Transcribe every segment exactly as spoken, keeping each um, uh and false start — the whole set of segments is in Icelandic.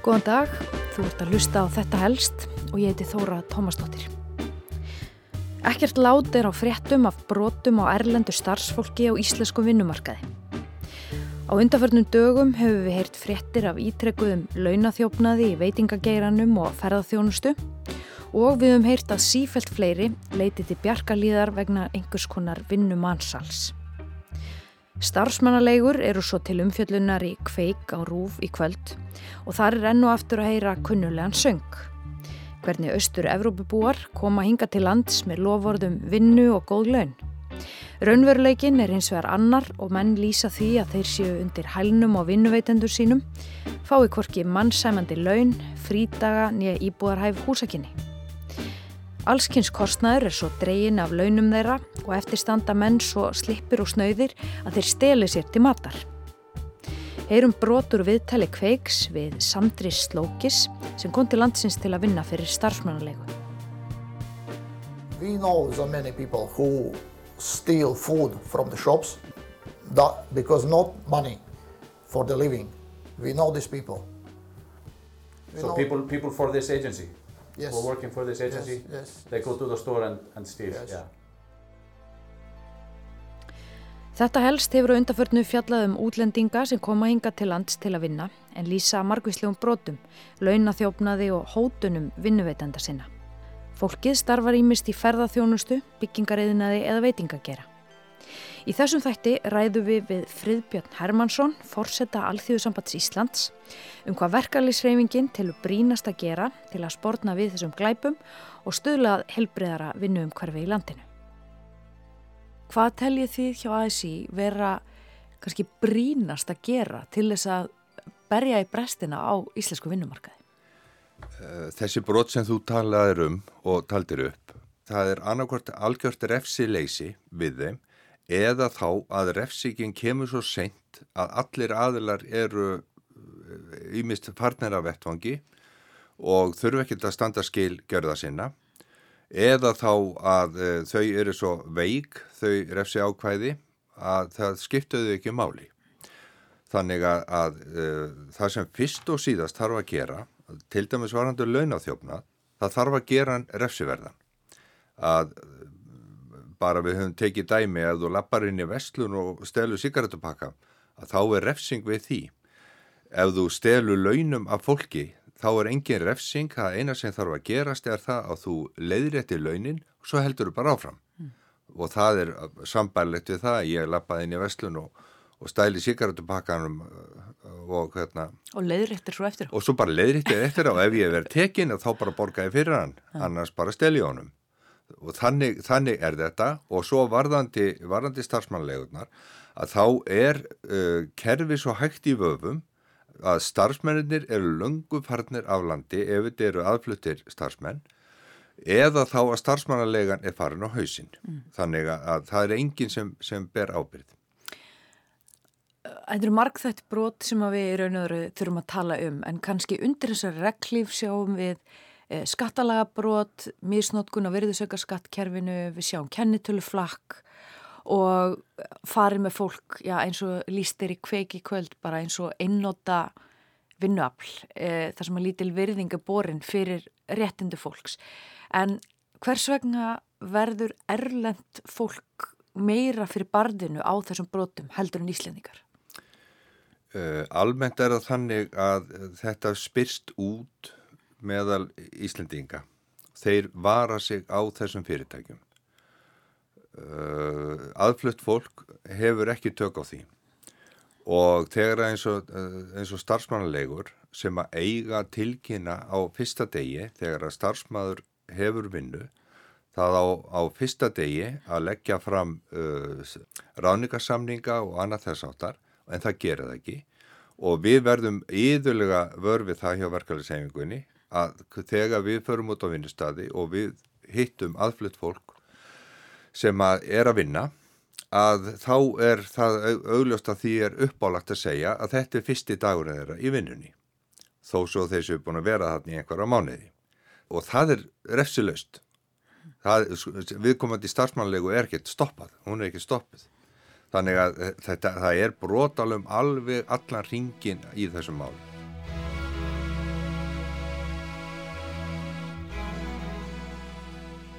Góðan dag, þú ert að hlusta á Þetta helst og ég heiti Þóra Tómasdóttir. Ekkert lát er á fréttum af brotum á erlendu starfsfólki á íslenskum vinnumarkaði. Á undanförnum dögum hefur við heyrt fréttir af ítrekkuðum launaþjófnaði í veitingageiranum og ferðaþjónustu og við höfum heyrt að sífellt fleiri leiti til bjarkarlíðar vegna einhvers konar vinnumansals. Starfsmannaleigur eru svo til umfjöllunar í Kveik á RÚV í kvöld og þar er enn og aftur að heyra kunnuglegan söng. Hvernig Austur-Evrópubúar koma hingað til lands með loforðum vinnu og góð laun. Raunveruleikinn er hins vegar annar og menn lýsa því að þeir séu undir hælnum á vinnuveitendur sínum, fái hvorki mannsæmandi laun, frídaga né íbúðarhæf húsakynni. Allskyns kostnaður er svo dreginn af launum þeirra og eftir standa menn svo slippir og snauðir að þeir steli sér til matar. Heyrum brot úr viðtali Kveiks við Sandris Slókis sem kom til landsins til að vinna fyrir starfsmannaleigu. We know so many people who steal food from the shops that, because not money for the living. We know these people. We So know, people people for this agency? yes. Who are working for this agency? Yes, yes. They go to the store and, and steal? Yes. Yeah. Þetta helst hefur á undanförnu fjallað um útlendinga sem koma hingað til lands til að vinna en lýsa margvíslegum brotum, launaþjófnaði og hótunum vinnuveitenda sinna. Fólkið starfar ýmist í ferðaþjónustu, byggingariðnaði eða veitingageira. Í þessum þætti ræðum við við Friðbjörn Hermannsson, forseta Alþýðusambands Íslands, um hvað verkalýðshreyfingin telur brýnast að gera til að sporna við þessum glæpum og stuðla að heilbrigðara vinnuumhverfi í landinu. Hvað teljið þið hjá A S í vera kannski brýnast að gera til þess að berja í brestina á íslensku vinnumarkaði? Þessi brot sem þú talaðir um og taldir upp, það er annarkvort algjört refsileysi við þeim eða þá að refsingin kemur svo seint að allir aðilar eru ýmist farnir af vettvangi og þurfa ekkert að standa skil gjörða sinna. Eða þá að e, þau eru svo veik, þau refsi ákvæði, að það skiptuðu ekki máli. Þannig að, að e, það sem fyrst og síðast þarf að gera, til dæmis varandi launaþjófnað, það þarf að gera hann refsiverðan. Að bara við höfum tekið dæmi að þú lappar inn í verslun og stelur sigarettupakka, að þá er refsing við því. Ef þú stelur launum af fólki, þá er engin refsing, það eina sem þarf að gerast er það að þú leiðréttir launin og svo heldur þú bara áfram. Mm. Og það er sambærilegt við það að ég lappaði inn í verslun og, og stæli sigarettupakkanum og hérna. Og leiðréttir svo eftir á. Og svo bara leiðréttir eftir á og ef ég verið tekin þá bara borgaði fyrir hann, mm. annars bara steli honum. Og þannig, þannig er þetta og svo varðandi, varðandi starfsmannaleigurnar að þá er uh, kerfi svo hægt í vöfum að starfsmennir eru löngu farnir af landi ef þetta eru aðfluttir starfsmenn eða þá að starfsmannaleigan er farin á hausinn. Mm. Þannig að, að það er enginn sem, sem ber ábyrgð. Þetta eru margþætt brot sem að við í raun og veru þurfum að tala um en kannski undir þessari reglíf sjáum við eh, skattalagabrot, misnotkun á virðisaukaskattkerfinu, við sjáum kennitöluflakk og farið með fólk, já, eins og lýstir í Kveik í kvöld, bara eins og einnota vinnuafl, e, þar sem að lítil virðing er borin fyrir réttindu fólks. En hvers vegna verður erlent fólk meira fyrir barðinu á þessum brotum heldur en Íslendingar? Uh, almennt er það þannig að þetta spyrst út meðal Íslendinga. Þeir vara sig á þessum fyrirtækjum. Uh, aðflutt fólk hefur ekki tök á því og þegar eins og, uh, eins og starfsmannaleigur sem að eiga tilkynna á fyrsta degi þegar að starfsmaður hefur vinnu það á, á fyrsta degi að leggja fram uh, ráðningarsamninga og annað þess áttar en það gerir það ekki og við verðum iðulega vör við það hjá verkalýðshreyfingunni að þegar við förum út á vinnustadi og við hittum aðflutt fólk sem að er að vinna, að þá er það augljóst að því er uppálagt að segja að þetta er fyrsti dagurinn þeirra í vinnunni. Þó svo þeir séu búin að vera þarna í einhverja mánuði. Og það er refsilaust. Viðkomandi starfsmannalegu er ekkert stoppað, hún er ekki stoppuð. Þannig að þetta, það er brotalum alveg allan hringinn í þessum máli.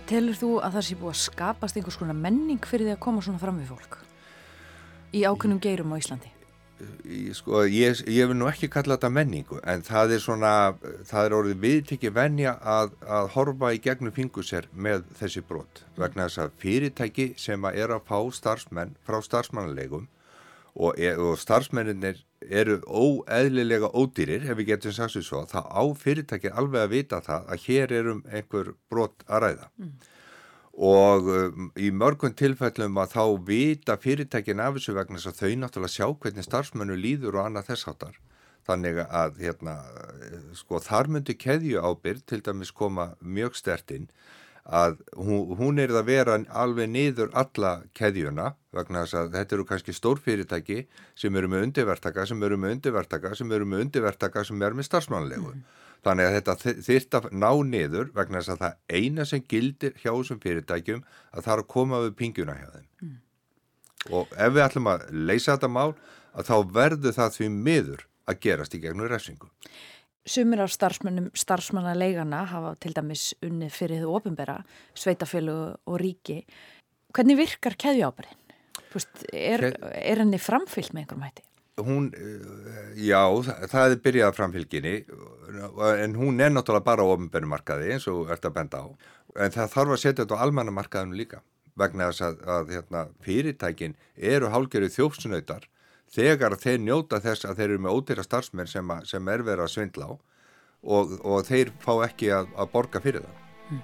Telur þú að það sé búið að skapast einhvers konar menning fyrir því að koma svona fram við fólk í ákveðnum geirum á Íslandi? Ég, sko, ég, ég vil nú ekki kalla þetta menningu, en það er svona, það er orðið viðtekið venja að, að horfa í gegnum fingur sér með þessi brot, vegna þess að fyrirtæki sem að er að fá starfsmenn frá starfsmannalegum og, og starfsmenninir eru óeðlilega ódýrir, ef við getum sagt svo, þá á fyrirtæki alveg að vita það að hér er um einhver brot að ræða. Mm. Og um, í mörgum tilfellum að þá vita fyrirtækin af þessu vegna þess að þau náttúrulega sjá hvernig starfsmennu líður og annað þess háttar. Þannig að hérna, sko, þar myndi keðju ábyrgð til dæmis koma mjög sterkt inn að hún, hún er að vera alveg niður alla keðjuna vegna þess að þetta eru kannski stórfyrirtæki sem eru með undirverktaka, sem eru með undirverktaka, sem eru með undirverktaka sem eru með starfsmannalegu. Mm. Þannig að þetta þyrft að ná niður vegna þess að það eina sem gildir hjá þessum fyrirtækjum að það er að koma við pinguna hjá þeim. Mm. Og ef við ætlum að leysa þetta mál að þá verður það því miður að gerast í gegnum refsingu. Sumir af starfsmönnum starfsmannaleigana hafa til dæmis unnið fyrir þau opinbera, sveitafélög og ríki. Hvernig virkar keðjuábyrgðin? Er, er henni framfylgt með einhverjum hætti? Hún, já, það er byrjað framfylginni, en hún er náttúrulega bara á opinberum markaði eins og ert að benda á. En það þarf að setja þetta á almenna markaðinu líka, vegna þess að, að hérna, fyrirtækin eru hálfgerðir þjófsnautar þegar þeir njóta þess að þeir eru með ódýra starfsmenn sem, að, sem er verið að svindla á og, og þeir fá ekki að, að borga fyrir það. Hmm.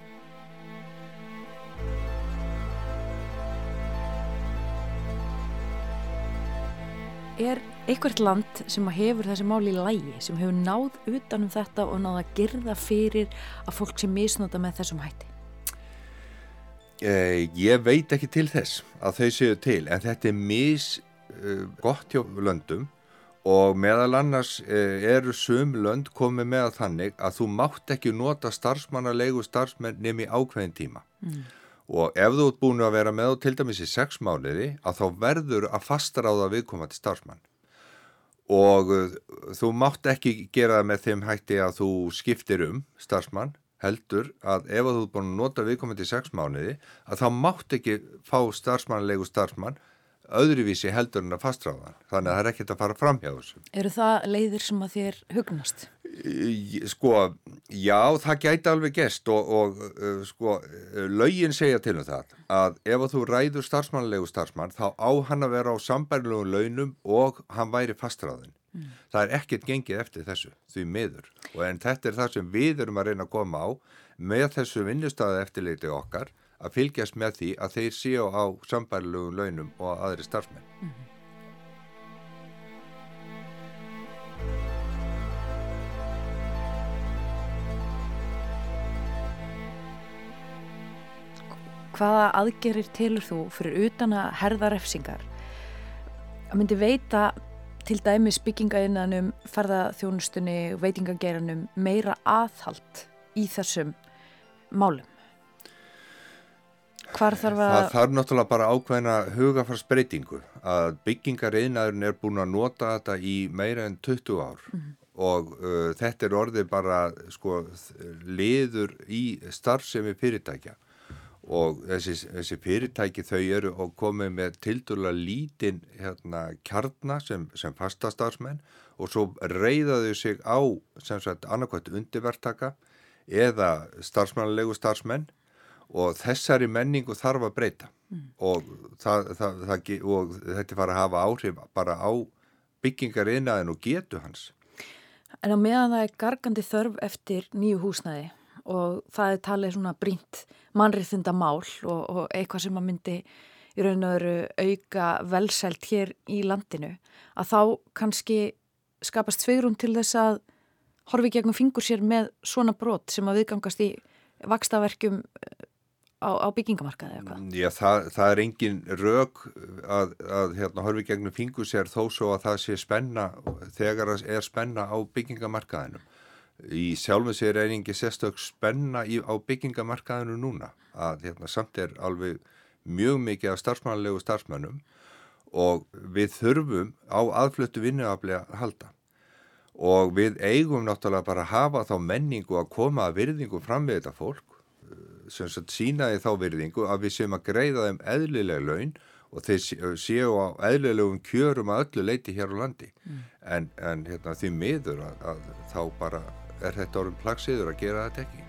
Er eitthvert land sem hefur þessi mál í lagi, sem hefur náð utanum þetta og náð að girða fyrir að fólk sem misnota með þessum hætti? Eh, ég veit ekki til þess að þau séu til, en þetta er mis gott hjá löndum og meðal annars eru sum lönd komið með að þannig að þú mátt ekki nota starfsmannalegu starfsmenn nema í ákveðin tíma. Mm. Og ef þú ert búin að vera með til dæmis í sex mánuði að þá verður að fastaráða viðkomandi starfsmann. Og þú mátt ekki gera það með þeim hætti að þú skiptir um starfsmann, heldur að ef þú ert búin að nota viðkomandi í sex mánuði að þá mátt ekki fá starfsmannalegu starfsmann öðruvísi heldur en að fastráðan. Þannig að það er ekkert að fara fram hjá þessu. Eru það leiðir sem að þér hugnast? Sko, já, það gæti alveg gerst og, og sko, lögin segja til um það að ef þú ræður starfsmannalegu starfsmann þá á hann að vera á sambærilegum launum og hann væri fastráðin. Mm. Það er ekkert gengið eftir þessu, því miður. Og en þetta er það sem við erum að reyna að koma á með þessu vinnustæða eftirliti okkar að fylgjast með því að þeir séu á sambærilegum launum og aðri starfsmenn. Mm-hmm. Hvaða aðgerir telur þú fyrir utan að herða refsingar að myndi veita til dæmis byggingaiðnaðinum, ferðaþjónustunni, veitingageiranum meira aðhald í þessum málum? Hvar þarf að... Það þarf náttúrulega bara ákveðna hugafarsbreytingu að byggingariðnaðurinn er búin að nota þetta í meira en tuttugu ár mm. og uh, þetta er orðið bara sko, liður í starfsemi fyrirtækja og þessi, þessi fyrirtæki þau eru og komið með tildulega lítinn hérna, kjarna sem, sem fasta starfsmenn og svo reiðaðu sig á sem sagt annarkvæmt undirverktaka eða starfsmannalegu starfsmenn og þessari menningu þarf að breyta mm. og, það, það, það, og þetta fara að hafa áhrif bara á byggingariðnaðinn og getu hans. En á meðan það er gargandi þörf eftir nýju húsnæði og það er talið svona brýnt mannréttindamál og, og eitthvað sem að myndi í raun og veru auka velsæld hér í landinu, að þá kannski skapast svigrúm til þess að horfi gegnum fingur sér með svona brot sem að viðgangast í vaxtaverkjum á, á byggingamarkaði eða hvað? Já, það, það er engin rök að, að hérna, horfi gegnum fingur sér þó svo að það sé spenna þegar það er spenna á byggingamarkaðinum. Í sjálfu sér er engin sérstök spenna í, á byggingamarkaðinu núna að hérna, samt er alveg mjög mikið af starfsmannalegu starfsmönnum og við þurfum á aðfluttu vinnuafli að halda. Og við eigum náttúrulega bara að hafa þá menningu að koma að virðingu fram við þetta fólk sem sagt sína því þá virðingu að við séum að greiða þeim eðlilega laun og þeir séu á eðlilegum kjörum að öllu leiti hér á landi. Mm. En, en hérna, því miður að, að þá bara er þetta orðin plagsiður að gera þetta ekki.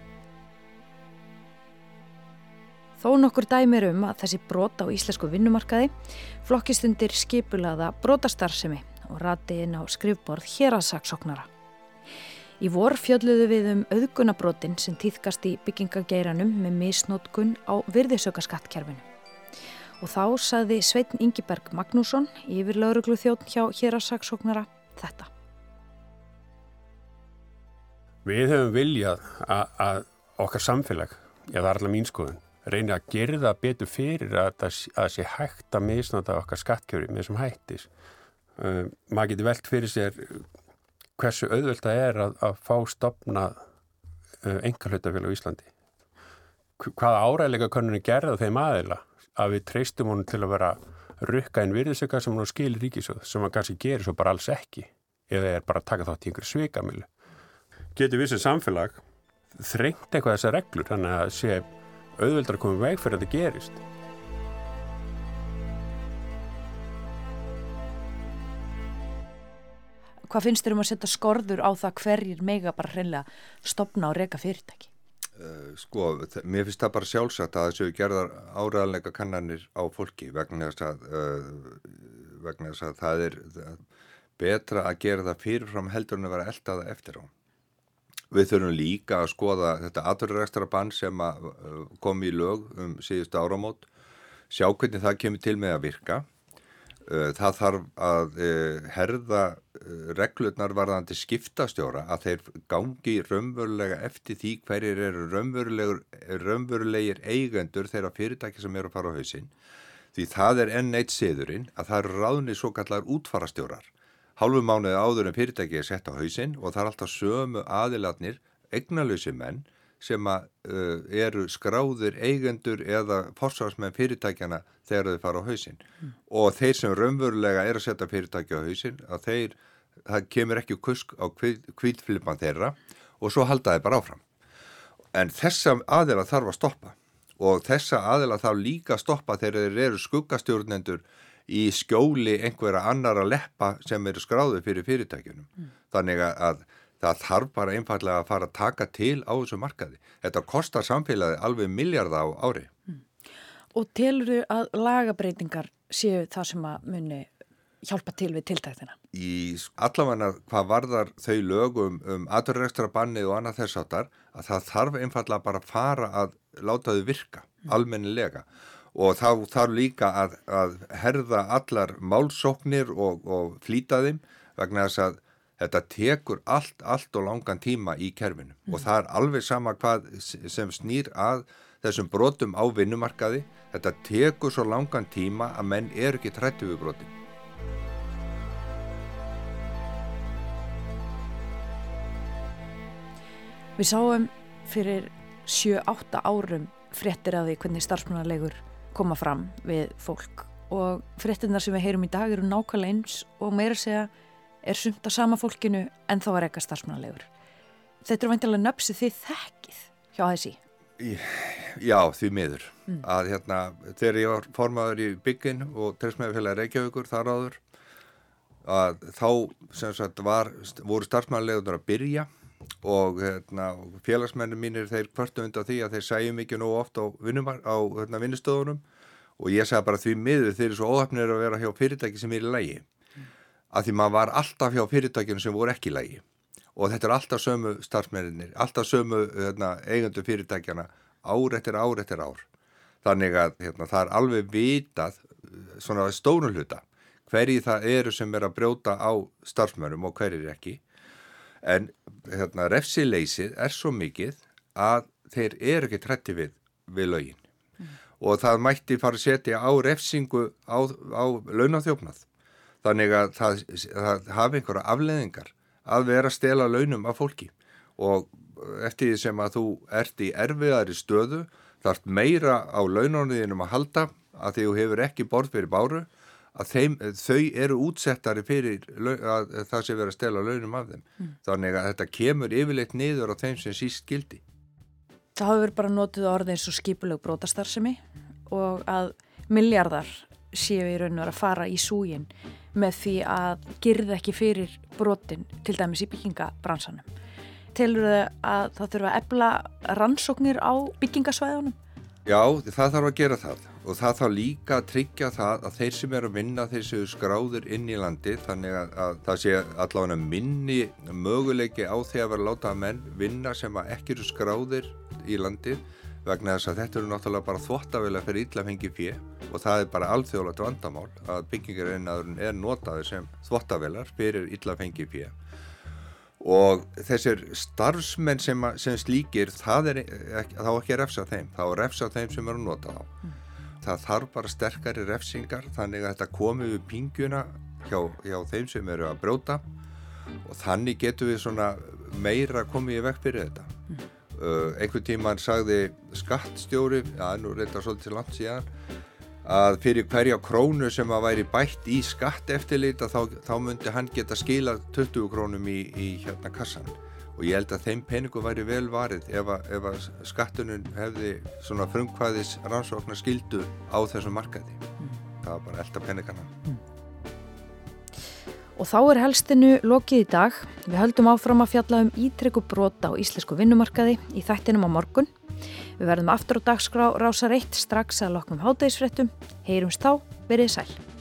Þó nokkur dæmir um að þessi brot á íslensku vinnumarkaði flokkist undir skipulaða brotastarfsemi og rati inn á skrifborð héraðssaksóknara. Í vor fjölluðu við um auðgunabrotin sem tíðkast í byggingageiranum með misnotkun á virðisaukaskattkerfinu. Og þá sagði Sveinn Ingiberg Magnússon, yfirlögregluþjónn hjá héraðssaksóknara, þetta. Við höfum viljað að, að okkar samfélag, eða allar mín skoðun, reyna að gera það betur fyrir að það sé hægt að misnota okkar skattkerfi með þessum hættis. Uh, maður getur velt fyrir sér hversu auðvelt það er að, að fá stofnað uh, einkahlutafélag á Íslandi. Hvaða áreiðanleika könnun er gerð á þeim aðila að við treystum honum til að vera rukka inn virðisauka sem hann skilir ríkissjóð, sem hann kannski gerir svo bara alls ekki, eða er bara að taka þátt í einhverju svikamilu. Getur við sem samfélag þrengt eitthvað þessar reglur, þannig að sé auðveldar að koma í veg fyrir að þetta gerist. Hvað finnst þér um að setja skorður á það hverjir mega bara hreinlega stofna og reka fyrirtæki? Uh, sko, mér finnst það bara sjálfsagt að þessu gerðar áreiðanleika kannanir á fólki vegna þess að, uh, vegna þess að það er betra að gera það fyrirfram heldur en að vera elda það eftir á. Við þurfum líka að skoða þetta atvinnurekstrarbann sem að, uh, kom í lög um síðustu áramót, sjá hvernig það kemur til með að virka. Uh, það þarf að uh, herða uh, reglurnar varðandi skiptastjóra að þeir gangi raunverulega eftir því hverjir eru raunverulegir eigendur þeirra fyrirtæki sem eru að fara á hausinn. Því það er enn eitt siðurinn að það eru ráðnir svo kallar útfarastjórar. Hálfu mánuði áður en fyrirtæki er sett á hausinn og það er alltaf sömu aðilarnir, eignalausi menn sem að, uh, eru skráðir eigendur eða forsvarsmenn fyrirtækjana þegar þau fara á hausinn. Mm. Og þeir sem raunverulega er að setja fyrirtæki á hausinn, að þeir, það kemur ekki kusk á hvítflipan þeirra og svo halda þeir bara áfram. En þessa aðila þarf að stoppa og þessa aðila þarf líka að stoppa þegar þeir eru skuggastjórnendur í skjóli einhverja annara leppa sem eru skráðir fyrir fyrirtækjunum. Mm. Þannig að það þarf bara einfallega að fara að taka til á þessu markaði. Þetta kostar samfélagi alveg milljarða á ári. Mm. Og telurðu að lagabreitingar séu það sem að muni hjálpa til við tiltæktina? Í allavega hvað varðar þau lögum um atvinnurekstrarbannið og annað þess áttar, að það þarf einfallega bara að fara að láta þau virka, mm. almennilega. Og þá þarf líka að, að herða allar málsóknir og, og flýta þeim vegna þess að þetta tekur allt, allt og langan tíma í kerfinu mm. og það er alveg sama hvað sem snýr að þessum brotum á vinnumarkaði. Þetta tekur svo langan tíma að menn eru ekki hræddir við brotin. Við sáum fyrir sjö átta árum fréttir af því hvernig starfsmannaleigur koma fram við fólk og fréttirnar sem við heyrum í dag eru nákvæmlega eins og meira segja er sumt á sama fólkinu en þá er eitthvað starfsmannaleigur. Þetta er væntanlega nöfn þið þekkið hjá þessi. Já, því miður. Mm. Að hérna, þegar ég var formaður í byggin og Trésmiðjufélagi Reykjavíkur þar áður, að þá sem sagt var, voru starfsmannaleigur að byrja og hérna, félagsmennir mínir þeir kvörtu undan því að þeir sæjum ekki nógu oft á, vinnumar, á hérna, vinnustöðunum og ég sagði bara því miður þeir eru svo óhafnir að vera hjá fyrirtæki sem er í lagi. Að því maður var alltaf hjá fyrirtækjum sem voru ekki í lagi og þetta er alltaf sömu starfsmennir, alltaf sömu hérna, eigendur fyrirtækjana ár eftir ár eftir ár. Þannig að hérna, það er alveg vitað svona stórum hluta hverjir það eru sem er að brjóta á starfsmönnum og hverjir ekki. En hérna, refsileysið er svo mikið að þeir eru ekki hræddir við, við lögin mm. og það mætti fara að setja á refsingu á, á launaþjófnað. Þannig að það, það hafi einhverja afleiðingar að vera að stela launum af fólki og eftir því sem að þú ert í erfiðari stöðu þarf meira á laununum að halda að því þú hefur ekki borð fyrir báru að þeim, þau eru útsettari fyrir að það sé vera að stela launum af þeim. Mm. Þannig að þetta kemur yfirleitt niður á þeim sem síst gildi. Það hafa verið bara notið orðið eins og skipuleg brotastarfsemi og að milljarðar séu í raun og vera að fara í súginn með því að girða ekki fyrir brotin, til dæmis í byggingabransanum. Telur þau að það þurfa að efla rannsóknir á byggingasvæðunum? Já, það þarf að gera það og það þarf líka að tryggja það að þeir sem eru að vinna þeir séu skráðir inn í landi þannig að, að það sé allavega minni möguleiki á því að vera láta að menn vinna sem að ekki eru skráðir í landi vegna þess að þetta eru náttúrulega bara þvottavélar fyrir illa fengið fé og það er bara alþjóðlegt vandamál að byggingariðnaðurinn er notaður sem þvottavélar fyrir illa fengið fé. Og þessir starfsmenn sem, sem slíkir, það er ekki, þá ekki að refsa þeim, þá er refsa þeim sem eru að nota þá. Mm. Það þarf bara sterkari refsingar þannig að þetta komi við pingjuna hjá, hjá þeim sem eru að brjóta og þannig getum við svona meira komið í veg fyrir þetta. Mm. Uh, einhvern tímann sagði skattstjóri, já nú reyndar svolítið langt síðan, að fyrir hverja krónu sem að væri bætt í skatteftirlit að þá, þá myndi hann geta skilað tuttugu krónum í, í hérna kassan og ég held að þeim peningu væri vel varið ef að, ef að skattunum hefði svona frumkvæðis rannsóknar skildu á þessum markaði. Mm. Það var bara elda peningana. Mm. Og þá er helstinu lokið í dag. Við höldum áfram að fjalla um ítrekku brot á íslensku vinnumarkaði í þættinum á morgun. Við verðum aftur á dagskrá Rásar eitt strax að loknum hádegisfréttum. Heyrumst þá, verið sæl.